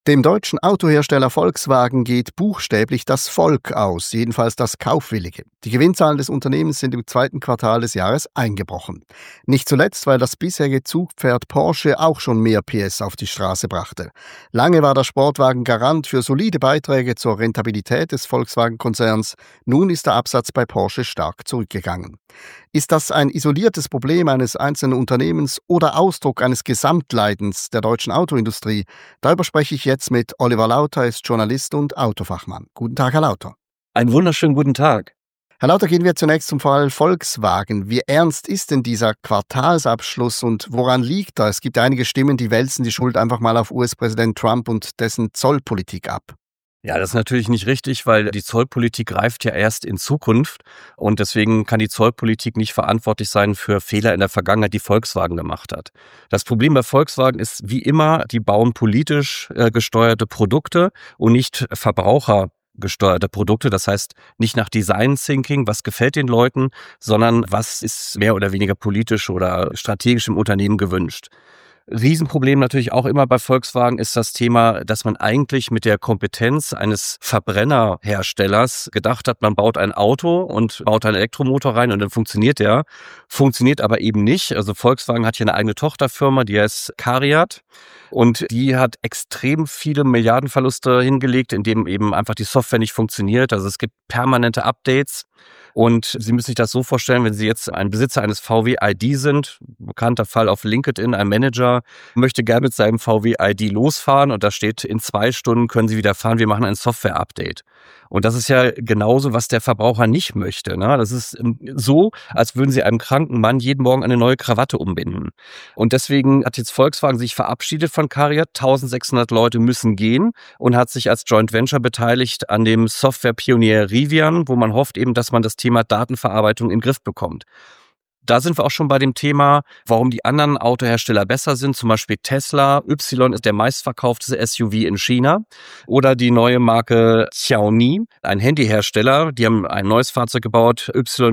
Dem deutschen Autohersteller Volkswagen geht buchstäblich das Volk aus, jedenfalls das Kaufwillige. Die Gewinnzahlen des Unternehmens sind im zweiten Quartal des Jahres eingebrochen. Nicht zuletzt, weil das bisherige Zugpferd Porsche auch schon mehr PS auf die Straße brachte. Lange war der Sportwagen Garant für solide Beiträge zur Rentabilität des Volkswagen-Konzerns. Nun ist der Absatz bei Porsche stark zurückgegangen. Ist das ein isoliertes Problem eines einzelnen Unternehmens oder Ausdruck eines Gesamtleidens der deutschen Autoindustrie? Darüber spreche ich jetzt mit Oliver Lauter, ist Journalist und Autofachmann. Guten Tag, Herr Lauter. Einen wunderschönen guten Tag. Herr Lauter, gehen wir zunächst zum Fall Volkswagen. Wie ernst ist denn dieser Quartalsabschluss und woran liegt er? Es gibt einige Stimmen, die wälzen die Schuld einfach mal auf US-Präsident Trump und dessen Zollpolitik ab. Ja, das ist natürlich nicht richtig, weil die Zollpolitik greift ja erst in Zukunft und deswegen kann die Zollpolitik nicht verantwortlich sein für Fehler in der Vergangenheit, die Volkswagen gemacht hat. Das Problem bei Volkswagen ist wie immer, die bauen politisch gesteuerte Produkte und nicht verbrauchergesteuerte Produkte. Das heißt nicht nach Design Thinking, was gefällt den Leuten, sondern was ist mehr oder weniger politisch oder strategisch im Unternehmen gewünscht. Riesenproblem natürlich auch immer bei Volkswagen ist das Thema, dass man eigentlich mit der Kompetenz eines Verbrennerherstellers gedacht hat, man baut ein Auto und baut einen Elektromotor rein und dann funktioniert der. Funktioniert aber eben nicht. Also Volkswagen hat hier eine eigene Tochterfirma, die heißt CARIAD. Und die hat extrem viele Milliardenverluste hingelegt, indem eben einfach die Software nicht funktioniert. Also es gibt permanente Updates. Und Sie müssen sich das so vorstellen, wenn Sie jetzt ein Besitzer eines VW ID sind, bekannter Fall auf LinkedIn, ein Manager möchte gerne mit seinem VW ID losfahren und da steht, in 2 Stunden können Sie wieder fahren, wir machen ein Software-Update. Und das ist ja genauso, was der Verbraucher nicht möchte. Ne? Das ist so, als würden Sie einem kranken Mann jeden Morgen eine neue Krawatte umbinden. Und deswegen hat jetzt Volkswagen sich verabschiedet von CARIAD. 1600 Leute müssen gehen und hat sich als Joint Venture beteiligt an dem Software-Pionier Rivian, wo man hofft eben, dass man das Thema Datenverarbeitung in den Griff bekommt. Da sind wir auch schon bei dem Thema, warum die anderen Autohersteller besser sind. Zum Beispiel Tesla. Y ist der meistverkaufteste SUV in China. Oder die neue Marke Xiaomi, ein Handyhersteller. Die haben ein neues Fahrzeug gebaut,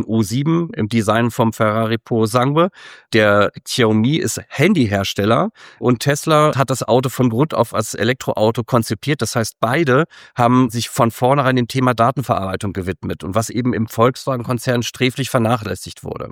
YU7, im Design vom Ferrari Purosangue. Der Xiaomi ist Handyhersteller und Tesla hat das Auto von Grund auf als Elektroauto konzipiert. Das heißt, beide haben sich von vornherein dem Thema Datenverarbeitung gewidmet und was eben im Volkswagen-Konzern sträflich vernachlässigt wurde.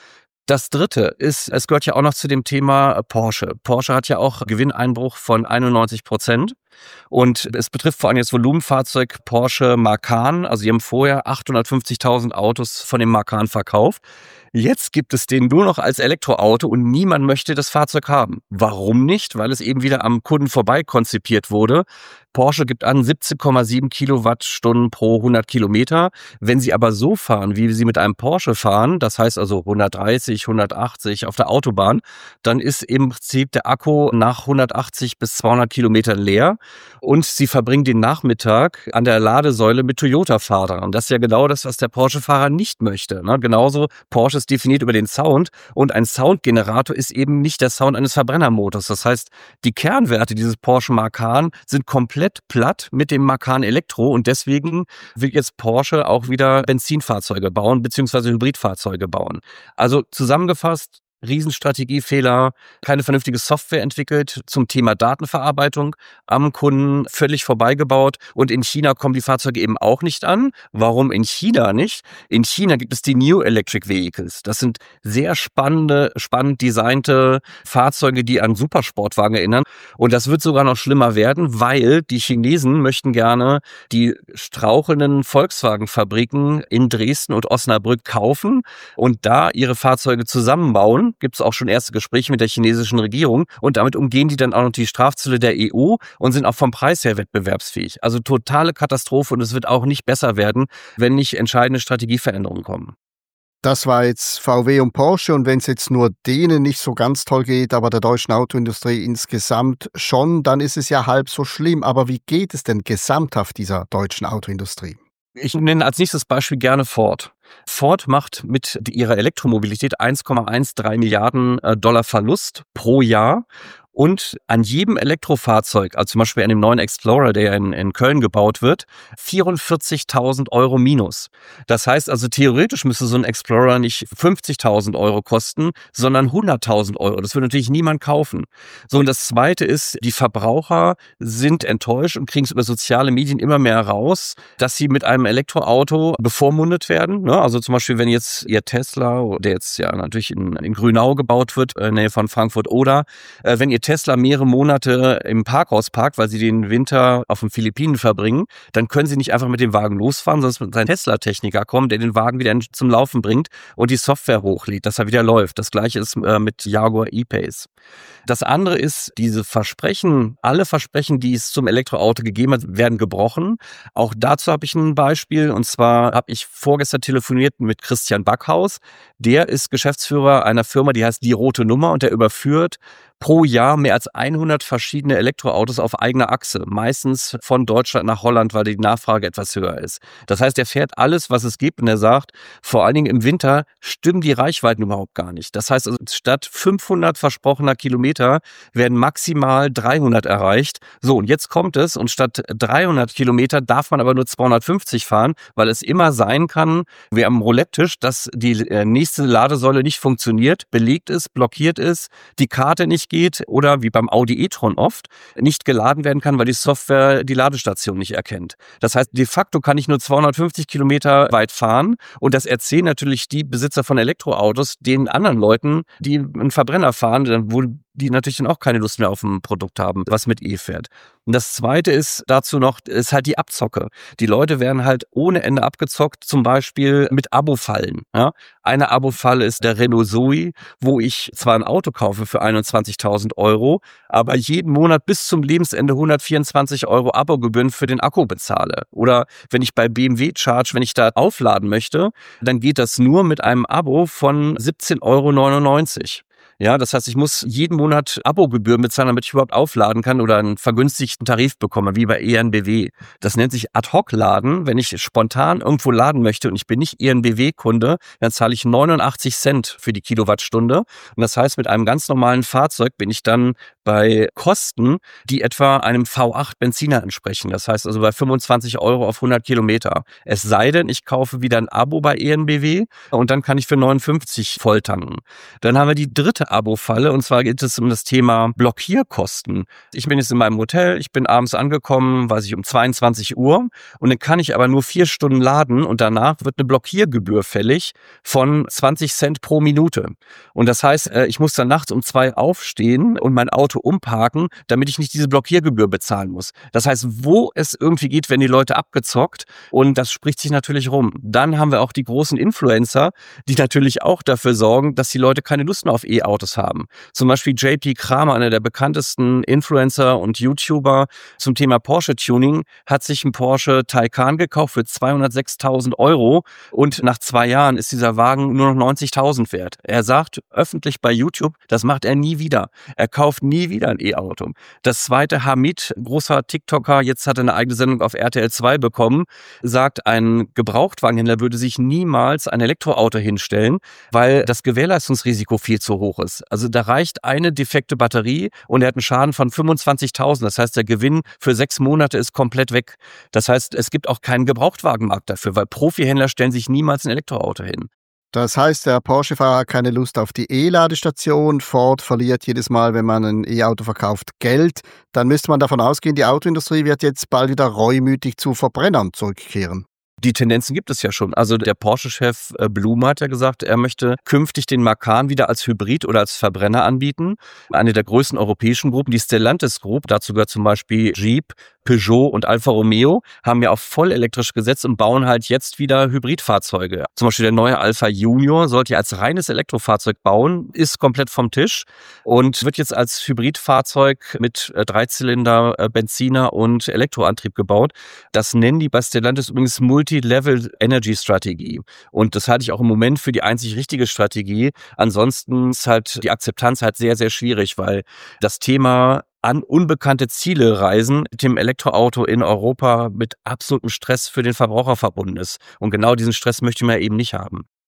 Das Dritte ist, es gehört ja auch noch zu dem Thema Porsche. Porsche hat ja auch Gewinneinbruch von 91%. Und es betrifft vor allem das Volumenfahrzeug Porsche Macan. Also die haben vorher 850.000 Autos von dem Macan verkauft. Jetzt gibt es den nur noch als Elektroauto und niemand möchte das Fahrzeug haben. Warum nicht? Weil es eben wieder am Kunden vorbei konzipiert wurde. Porsche gibt an 17,7 Kilowattstunden pro 100 Kilometer. Wenn Sie aber so fahren, wie Sie mit einem Porsche fahren, das heißt also 130, 180 auf der Autobahn, dann ist im Prinzip der Akku nach 180 bis 200 Kilometern leer und Sie verbringen den Nachmittag an der Ladesäule mit Toyota-Fahrern. Und das ist ja genau das, was der Porsche-Fahrer nicht möchte. Ne? Genauso, Porsche ist definiert über den Sound und ein Soundgenerator ist eben nicht der Sound eines Verbrennermotors. Das heißt, die Kernwerte dieses Porsche Macan sind komplett platt mit dem Macan Elektro und deswegen will jetzt Porsche auch wieder Benzinfahrzeuge bauen bzw. Hybridfahrzeuge bauen. Also zusammengefasst, Riesenstrategiefehler, keine vernünftige Software entwickelt zum Thema Datenverarbeitung, am Kunden völlig vorbeigebaut und in China kommen die Fahrzeuge eben auch nicht an. Warum in China nicht? In China gibt es die New Electric Vehicles. Das sind sehr spannend designte Fahrzeuge, die an Supersportwagen erinnern und das wird sogar noch schlimmer werden, weil die Chinesen möchten gerne die strauchelnden Volkswagen-Fabriken in Dresden und Osnabrück kaufen und da ihre Fahrzeuge zusammenbauen. Gibt es auch schon erste Gespräche mit der chinesischen Regierung und damit umgehen die dann auch noch die Strafzölle der EU und sind auch vom Preis her wettbewerbsfähig. Also totale Katastrophe und es wird auch nicht besser werden, wenn nicht entscheidende Strategieveränderungen kommen. Das war jetzt VW und Porsche und wenn es jetzt nur denen nicht so ganz toll geht, aber der deutschen Autoindustrie insgesamt schon, dann ist es ja halb so schlimm. Aber wie geht es denn gesamthaft dieser deutschen Autoindustrie? Ich nenne als nächstes Beispiel gerne Ford. Ford macht mit ihrer Elektromobilität 1,13 Milliarden Dollar Verlust pro Jahr. und an jedem Elektrofahrzeug, also zum Beispiel an dem neuen Explorer, der in Köln gebaut wird, 44.000 Euro minus. Das heißt also, theoretisch müsste so ein Explorer nicht 50.000 Euro kosten, sondern 100.000 Euro. Das würde natürlich niemand kaufen. So, und das Zweite ist, die Verbraucher sind enttäuscht und kriegen es über soziale Medien immer mehr raus, dass sie mit einem Elektroauto bevormundet werden. Ne? Also zum Beispiel, wenn jetzt ihr Tesla, der jetzt ja natürlich in Grünau gebaut wird, in der Nähe von Frankfurt, oder wenn ihr Tesla mehrere Monate im Parkhaus parkt, weil sie den Winter auf den Philippinen verbringen, dann können sie nicht einfach mit dem Wagen losfahren, sondern es muss ein Tesla-Techniker kommen, der den Wagen wieder zum Laufen bringt und die Software hochlädt, dass er wieder läuft. Das Gleiche ist mit Jaguar E-Pace. Das andere ist, diese Versprechen, alle Versprechen, die es zum Elektroauto gegeben hat, werden gebrochen. Auch dazu habe ich ein Beispiel, und zwar habe ich vorgestern telefoniert mit Christian Backhaus. Der ist Geschäftsführer einer Firma, die heißt Die Rote Nummer, und der überführt pro Jahr mehr als 100 verschiedene Elektroautos auf eigener Achse, meistens von Deutschland nach Holland, weil die Nachfrage etwas höher ist. Das heißt, er fährt alles, was es gibt, und er sagt, vor allen Dingen im Winter stimmen die Reichweiten überhaupt gar nicht. Das heißt, also, statt 500 versprochener Kilometer werden maximal 300 erreicht. So, und jetzt kommt es, und statt 300 Kilometer darf man aber nur 250 fahren, weil es immer sein kann, wie am Roulette-Tisch, dass die nächste Ladesäule nicht funktioniert, belegt ist, blockiert ist, die Karte nicht geht oder wie beim Audi e-tron oft nicht geladen werden kann, weil die Software die Ladestation nicht erkennt. Das heißt, de facto kann ich nur 250 Kilometer weit fahren, und das erzählen natürlich die Besitzer von Elektroautos den anderen Leuten, die einen Verbrenner fahren, wo die natürlich dann auch keine Lust mehr auf ein Produkt haben, was mit E fährt. Und das Zweite ist dazu noch, ist halt die Abzocke. Die Leute werden halt ohne Ende abgezockt, zum Beispiel mit Abo-Fallen. Ja? Eine Abo-Falle ist der Renault Zoe, wo ich zwar ein Auto kaufe für 21.000 Euro, aber jeden Monat bis zum Lebensende 124 Euro Abogebühren für den Akku bezahle. Oder wenn ich bei BMW Charge, wenn ich da aufladen möchte, dann geht das nur mit einem Abo von 17,99 Euro. Ja, das heißt, ich muss jeden Monat Abogebühren bezahlen, damit ich überhaupt aufladen kann oder einen vergünstigten Tarif bekomme, wie bei ENBW. Das nennt sich Ad-Hoc-Laden. Wenn ich spontan irgendwo laden möchte und ich bin nicht ENBW-Kunde, dann zahle ich 89 Cent für die Kilowattstunde. Und das heißt, mit einem ganz normalen Fahrzeug bin ich dann bei Kosten, die etwa einem V8 Benziner entsprechen. Das heißt also bei 25 Euro auf 100 Kilometer. Es sei denn, ich kaufe wieder ein Abo bei ENBW und dann kann ich für 59 voll tanken. Dann haben wir die dritte Abo-Falle, und zwar geht es um das Thema Blockierkosten. Ich bin jetzt in meinem Hotel, ich bin abends angekommen, weiß ich, um 22 Uhr, und dann kann ich aber nur 4 Stunden laden, und danach wird eine Blockiergebühr fällig von 20 Cent pro Minute. Und das heißt, ich muss dann nachts um 2 aufstehen und mein Auto umparken, damit ich nicht diese Blockiergebühr bezahlen muss. Das heißt, wo es irgendwie geht, werden die Leute abgezockt, und das spricht sich natürlich rum. Dann haben wir auch die großen Influencer, die natürlich auch dafür sorgen, dass die Leute keine Lust mehr auf E-Autos haben. Zum Beispiel JP Kramer, einer der bekanntesten Influencer und YouTuber zum Thema Porsche-Tuning, hat sich einen Porsche Taycan gekauft für 206.000 Euro, und nach 2 Jahren ist dieser Wagen nur noch 90.000 wert. Er sagt öffentlich bei YouTube, das macht er nie wieder. Er kauft nie wieder ein E-Auto. Das Zweite, Hamid, großer TikToker, jetzt hat er eine eigene Sendung auf RTL 2 bekommen, sagt, ein Gebrauchtwagenhändler würde sich niemals ein Elektroauto hinstellen, weil das Gewährleistungsrisiko viel zu hoch ist. Also da reicht eine defekte Batterie und er hat einen Schaden von 25.000. Das heißt, der Gewinn für 6 Monate ist komplett weg. Das heißt, es gibt auch keinen Gebrauchtwagenmarkt dafür, weil Profihändler stellen sich niemals ein Elektroauto hin. Das heißt, der Porsche-Fahrer hat keine Lust auf die E-Ladestation. Ford verliert jedes Mal, wenn man ein E-Auto verkauft, Geld. Dann müsste man davon ausgehen, die Autoindustrie wird jetzt bald wieder reumütig zu Verbrennern zurückkehren. Die Tendenzen gibt es ja schon. Also der Porsche-Chef Blume hat ja gesagt, er möchte künftig den Macan wieder als Hybrid oder als Verbrenner anbieten. Eine der größten europäischen Gruppen, die Stellantis Group, dazu gehört zum Beispiel Jeep, Peugeot und Alfa Romeo, haben ja auf voll elektrisch gesetzt und bauen halt jetzt wieder Hybridfahrzeuge. Zum Beispiel der neue Alfa Junior sollte ja als reines Elektrofahrzeug bauen, ist komplett vom Tisch und wird jetzt als Hybridfahrzeug mit 3-Zylinder Benziner und Elektroantrieb gebaut. Das nennen die bei Stellantis übrigens Multi-Level Energy Strategie. Und das halte ich auch im Moment für die einzig richtige Strategie. Ansonsten ist halt die Akzeptanz halt sehr, sehr schwierig, weil das Thema an unbekannte Ziele reisen mit dem Elektroauto in Europa mit absolutem Stress für den Verbraucher verbunden ist. Und genau diesen Stress möchte man eben nicht haben.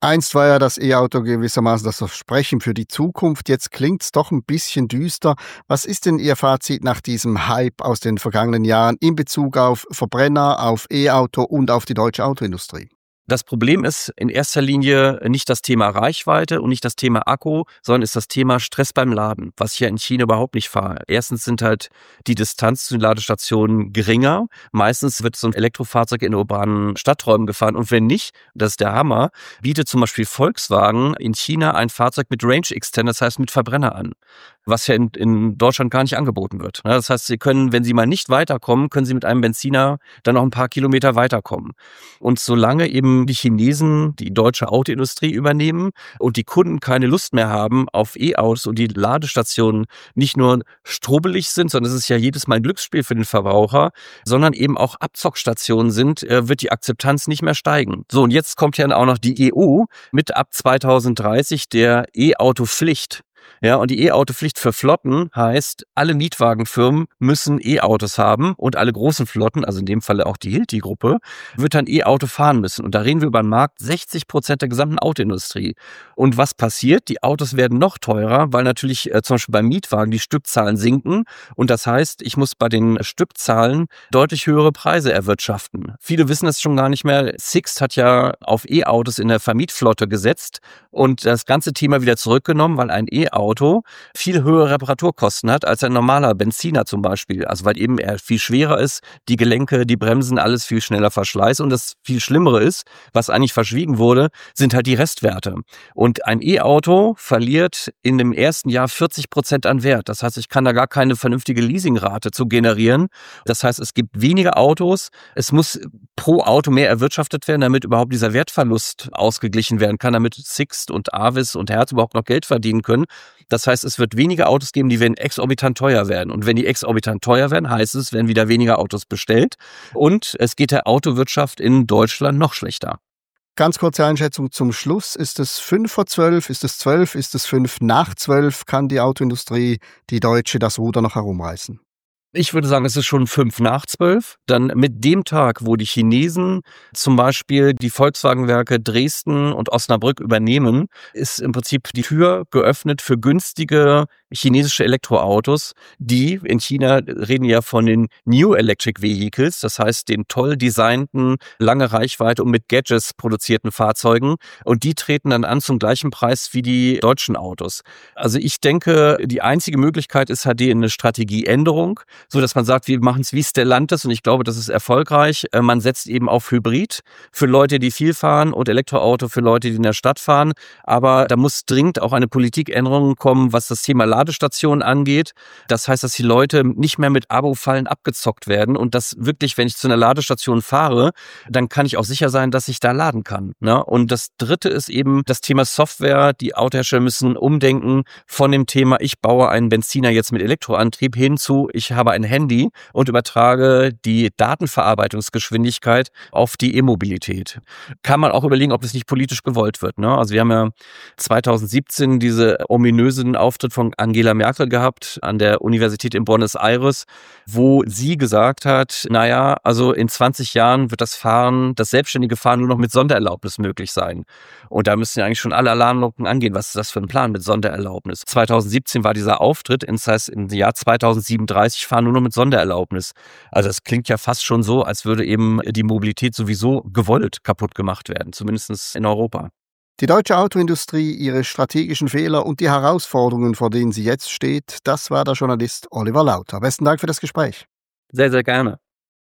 Einst war ja das E-Auto gewissermaßen das Versprechen für die Zukunft. Jetzt klingt's doch ein bisschen düster. Was ist denn Ihr Fazit nach diesem Hype aus den vergangenen Jahren in Bezug auf Verbrenner, auf E-Auto und auf die deutsche Autoindustrie? Das Problem ist in erster Linie nicht das Thema Reichweite und nicht das Thema Akku, sondern ist das Thema Stress beim Laden, was ich ja in China überhaupt nicht fahre. Erstens sind halt die Distanz zu den Ladestationen geringer. Meistens wird so ein Elektrofahrzeug in urbanen Stadträumen gefahren. Und wenn nicht, das ist der Hammer, bietet zum Beispiel Volkswagen in China ein Fahrzeug mit Range Extender, das heißt mit Verbrenner an, was ja in Deutschland gar nicht angeboten wird. Das heißt, Sie können, wenn Sie mal nicht weiterkommen, können Sie mit einem Benziner dann noch ein paar Kilometer weiterkommen. Und solange eben die Chinesen die deutsche Autoindustrie übernehmen und die Kunden keine Lust mehr haben auf E-Autos und die Ladestationen nicht nur strubbelig sind, sondern es ist ja jedes Mal ein Glücksspiel für den Verbraucher, sondern eben auch Abzockstationen sind, wird die Akzeptanz nicht mehr steigen. So, und jetzt kommt ja auch noch die EU mit ab 2030 der E-Auto-Pflicht. Ja, und die E-Auto-Pflicht für Flotten heißt, alle Mietwagenfirmen müssen E-Autos haben und alle großen Flotten, also in dem Falle auch die Hilti-Gruppe, wird dann E-Auto fahren müssen. Und da reden wir über einen Markt 60% der gesamten Autoindustrie. Und was passiert? Die Autos werden noch teurer, weil natürlich zum Beispiel beim Mietwagen die Stückzahlen sinken. Und das heißt, ich muss bei den Stückzahlen deutlich höhere Preise erwirtschaften. Viele wissen das schon gar nicht mehr. Sixt hat ja auf E-Autos in der Vermietflotte gesetzt und das ganze Thema wieder zurückgenommen, weil ein E-Auto viel höhere Reparaturkosten hat als ein normaler Benziner zum Beispiel. Also weil eben er viel schwerer ist, die Gelenke, die Bremsen, alles viel schneller verschleißt. Und das viel Schlimmere ist, was eigentlich verschwiegen wurde, sind halt die Restwerte. Und ein E-Auto verliert in dem ersten Jahr 40% an Wert. Das heißt, ich kann da gar keine vernünftige Leasingrate zu generieren. Das heißt, es gibt weniger Autos. Es muss pro Auto mehr erwirtschaftet werden, damit überhaupt dieser Wertverlust ausgeglichen werden kann, damit Sixt und Avis und Hertz überhaupt noch Geld verdienen können. Das heißt, es wird weniger Autos geben, die werden exorbitant teuer werden. Und wenn die exorbitant teuer werden, heißt es, werden wieder weniger Autos bestellt. Und es geht der Autowirtschaft in Deutschland noch schlechter. Ganz kurze Einschätzung zum Schluss. Ist es 5:12? Ist es 12? Ist es 5:12? Kann die Autoindustrie, die deutsche, das Ruder noch herumreißen? Ich würde sagen, es ist schon 11:55. Dann mit dem Tag, wo die Chinesen zum Beispiel die Volkswagenwerke Dresden und Osnabrück übernehmen, ist im Prinzip die Tür geöffnet für günstige chinesische Elektroautos, die in China reden ja von den New Electric Vehicles, das heißt den toll designten, lange Reichweite und mit Gadgets produzierten Fahrzeugen. Und die treten dann an zum gleichen Preis wie die deutschen Autos. Also ich denke, die einzige Möglichkeit ist halt eine Strategieänderung, so dass man sagt, wir machen es wie Stellantis und ich glaube, das ist erfolgreich. Man setzt eben auf Hybrid für Leute, die viel fahren und Elektroauto für Leute, die in der Stadt fahren. Aber da muss dringend auch eine Politikänderung kommen, was das Thema Ladestationen angeht. Das heißt, dass die Leute nicht mehr mit Abo-Fallen abgezockt werden und dass wirklich, wenn ich zu einer Ladestation fahre, dann kann ich auch sicher sein, dass ich da laden kann. Ne? Und das Dritte ist eben das Thema Software. Die Autohersteller müssen umdenken von dem Thema, ich baue einen Benziner jetzt mit Elektroantrieb hin zu, ich habe ein Handy und übertrage die Datenverarbeitungsgeschwindigkeit auf die E-Mobilität. Kann man auch überlegen, ob das nicht politisch gewollt wird. Ne? Also wir haben ja 2017 diese ominösen Auftritt von Angela Merkel gehabt an der Universität in Buenos Aires, wo sie gesagt hat, naja, also in 20 Jahren wird das selbstständige Fahren nur noch mit Sondererlaubnis möglich sein. Und da müssen ja eigentlich schon alle Alarmglocken angehen. Was ist das für ein Plan mit Sondererlaubnis? 2017 war dieser Auftritt, das heißt im Jahr 2037 fahren nur noch mit Sondererlaubnis. Also das klingt ja fast schon so, als würde eben die Mobilität sowieso gewollt kaputt gemacht werden, zumindest in Europa. Die deutsche Autoindustrie, ihre strategischen Fehler und die Herausforderungen, vor denen sie jetzt steht, das war der Journalist Oliver Lauter. Besten Dank für das Gespräch. Sehr, sehr gerne.